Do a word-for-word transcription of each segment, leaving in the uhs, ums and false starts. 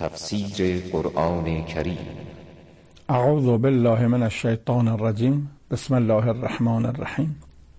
تفسیر قرآن کریم. اعوذ بالله من الشیطان الرجیم. بسم الله الرحمن الرحیم.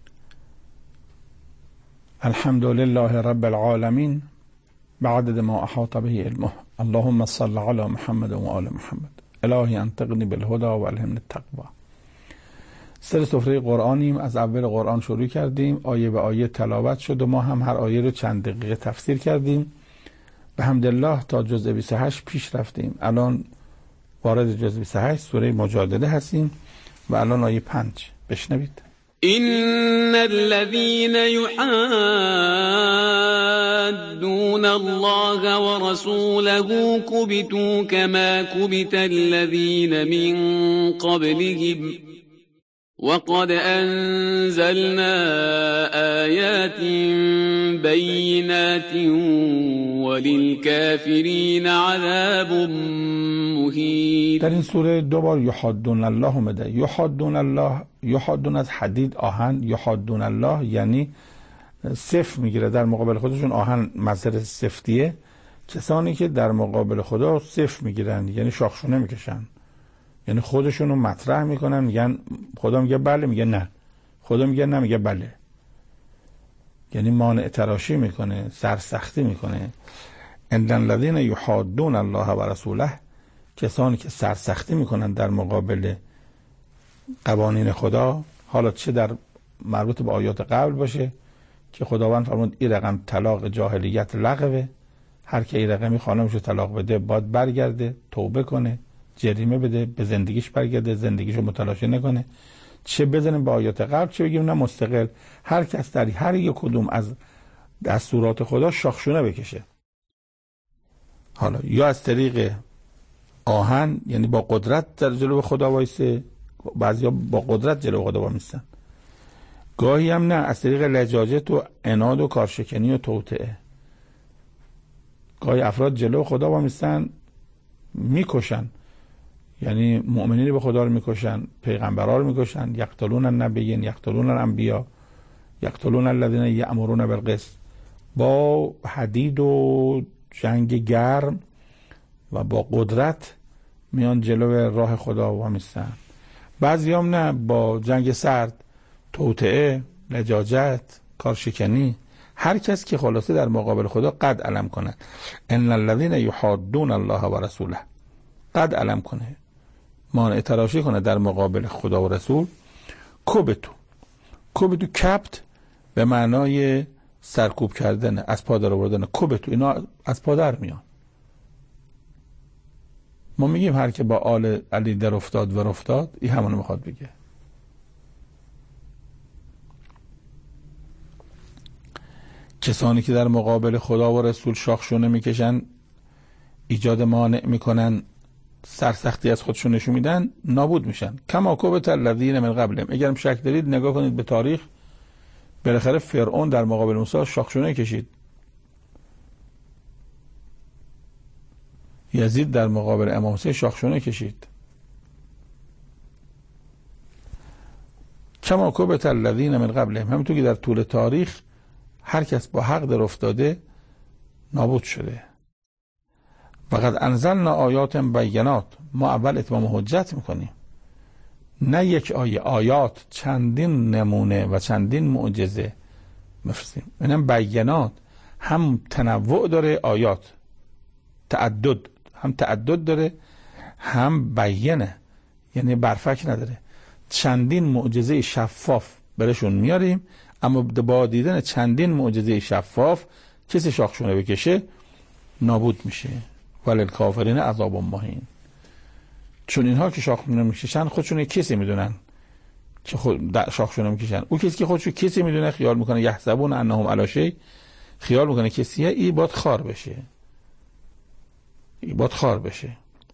الحمد لله رب العالمین بعدد ما احاط به علمه. اللهم صل علی محمد و آل محمد. الهی انطقنی بالهدى و الهمنی التقوی. سر سفره قرآنیم. از اول قرآن شروع کردیم، آیه به آیه تلاوت شد و ما هم هر آیه رو چند دقیقه تفسیر کردیم. به حمدالله تا جزء بیست و هشت پیش رفتیم. الان وارد جزء بیست و هشت سوره مجادله هستیم و الان آیه پنج. بشنوید. إن الذين يحادون الله ورسوله كبتوا كما كبت الذين من قبلهم وقد أنزلنا آيات بينات وللكافرين عذاب مهین. در این سوره دو بار یحادون الله اومده. یحادون الله، یحادون از حدید آهن، یحادون الله یعنی صفر میگیره در مقابل خودشون. آهن مصدر سفتیه. کسانی که در مقابل خدا صفر میگیرن یعنی شاخشونه میکشن، یعنی خودشون رو مطرح میکنن، میگن خدا میگه بله، میگه نه، خدا میگه نه، میگه بله، یعنی مانع تراشی میکنه، سرسختی میکنه. ان الذين يحادون الله و رسوله، کسانی که سرسختی میکنن در مقابل قوانین خدا، حالا چه در مربوط به آیات قبل باشه که خداوند فرمود این رقم طلاق جاهلیت لغوه، هر که این رقمی خانمشو طلاق بده باید برگرده، توبه کنه، جریمه بده، به زندگیش برگرده، زندگیشو متلاشی نکنه. چه بزنیم به آیات قبل چه بگیم نه مستقل، هر کس در هر یک کدوم از دستورات خدا شاخشونه بکشه. حالا یا از طریق آهن یعنی با قدرت در جلو خدا وایسه، بعضیا با قدرت جلو خدا وایسن، گاهی هم نه از طریق لجاجت و عناد و کارشکنی و توطئه. گاهی افراد جلو خدا وایسن میکشن، یعنی مؤمنین به خدا رو میکشن، پیغمبرا رو میکشن. یقتلون النبیین، یقتلون الانبیا، یقتلون الذین یأمرون بالقسط. با حدید و جنگ گرم و با قدرت میان جلو راه خدا وامیستن. بعضیام نه با جنگ سرد، توطئه، لجاجت، کارشکنی. هر کس که خلاصه در مقابل خدا قد علم کنه. ان الذين يحادون الله و رسوله، قد علم کنه، مانع تراشی کنه در مقابل خدا و رسول. کبتو، کبتو کبت به معنای سرکوب کردن، از پا در آوردن. کبتو اینا از پا در میان. ما میگیم هر که با آل علی در افتاد و رفتاد، این همونو میخواد بگه. کسانی که در مقابل خدا و رسول شاخشونه میکشن، ایجاد مانع میکنن، سرسختی از خودشون نشون میدن، نابود میشن. کما کبت الذین من قبلهم. اگرم شک دارید نگاه کنید به تاریخ. بالاخره فرعون در مقابل موسی شاخشونه کشید، یزید در مقابل امام حسین شاخشونه کشید. کما کبت الذین من قبلهم، همونطور که در طول تاریخ هر کس با حق در افتاده نابود شده. فقط انزلنا آیات بینات، ما اول اتمام حجت میکنیم، نه یک آیه، آیات، چندین نمونه و چندین معجزه مفرستیم. اینم بینات، هم تنوع داره آیات، تعدد، هم تعدد داره، هم بیانه یعنی برفک نداره. چندین معجزه شفاف برشون میاریم، اما با دیدن چندین معجزه شفاف کسی شاخشونه بکشه نابود میشه. وللکافرین عذاب مهین. چون اینها که شاخشونه میکشن خودشون کسی میدونن که خود شاخشونه میکشن. او کسی که خودشو کسی میدونه خیال میکنه یحسبون انهم علی شیء، خیال میکنه کسیه، ای باد خار بشه، ای باد خار بشه.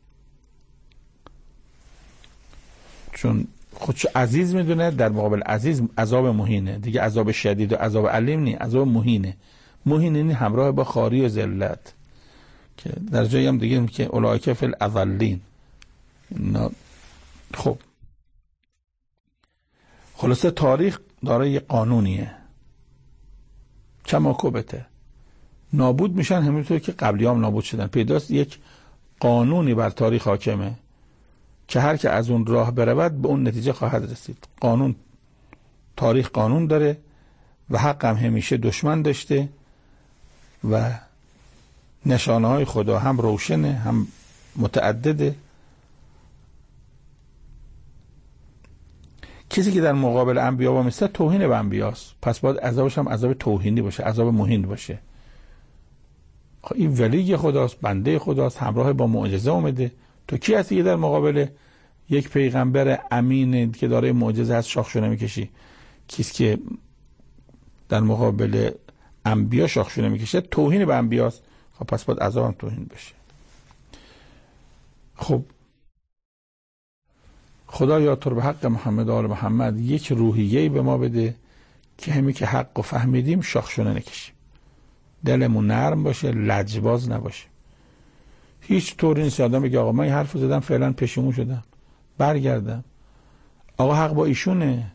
چون خودشو عزیز میدونه، در مقابل عزیز عذاب مهینه دیگه. عذاب شدید و عذاب علیم نی، عذاب مهینه. مهینه یعنی همراه با خاری و ذلت، که در جایی هم دیگه که اولئک فی الاذلین. خب خلاصه تاریخ داره یه قانونیه. کما کبته، نابود میشن همینطور که قبلی هم نابود شدن. پیداست یک قانونی بر تاریخ حاکمه که هر که از اون راه برود به اون نتیجه خواهد رسید. قانون، تاریخ قانون داره و حق هم همیشه دشمن داشته و نشانه های خدا هم روشنه هم متعدده. کسی که در مقابل انبیا با مثل توهین به انبیاست، پس باید عذابش هم عذاب توهینی باشه، عذاب مهین باشه. خب این ولی خداست، بنده خداست، همراه با معجزه اومده. تو کی هستی که در مقابل یک پیغمبر امین که داره معجزه هست شاخشونه میکشی؟ کیست که در مقابل انبیا شاخشونه میکشه؟ توهین به انبیاست. خب پس باید عذاب هم توهین بشه. خب خدا یا تو به حق محمد و آل محمد یک روحیه‌ای به ما بده که همین که حق و فهمیدیم شاخشونه نکشیم، دلمون نرم باشه، لجباز نباشه. هیچ طوری نیست آدم بگه آقا من این حرفو زدم فعلا پشیمون شدم برگردم، آقا حق با ایشونه.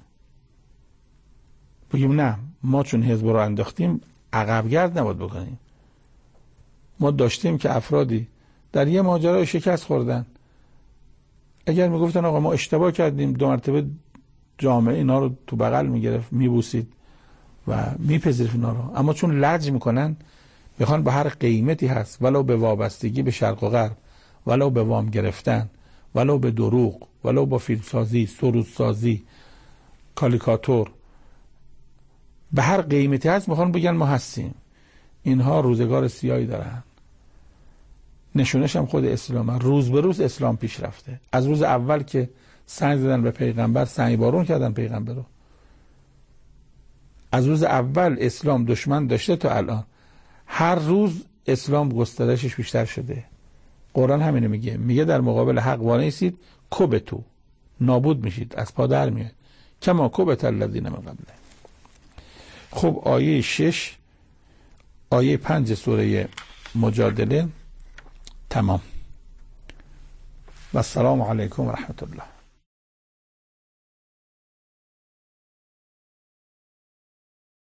بگیم نه، ما چون حزب رو انداختیم عقب گرد نباید بکنیم. ما داشتیم که افرادی در یه ماجرای شکست خوردن، اگر میگفتن آقا ما اشتباه کردیم، دو مرتبه جامعه اینا رو تو بغل میگرفت، میبوسید و میپذیرفت اینا رو، اما چون لج میکنن میخوان به هر قیمتی هست، ولو به وابستگی به شرق و غرب، ولو به وام گرفتن، ولو به دروغ، ولو با فیلمسازی، سرودسازی، کالیکاتور، به هر قیمتی هست میخوان بگن ما هستیم. اینها روزگار سیاهی دارن. نشونش هم خود اسلام، روز به روز اسلام پیش رفته. از روز اول که سنگ زدن به پیغمبر، سنگ بارون کردن پیغمبر رو. از روز اول اسلام دشمن داشته تا الان. هر روز اسلام گسترشش بیشتر شده. قرآن همینو میگه، میگه در مقابل حق وانیسید کبتو، نابود میشید، از پا در میاد، کما کبت الذین من قبله. خب آیه شش، آیه پنج سوره مجادله تمام. و السلام علیکم و رحمت الله.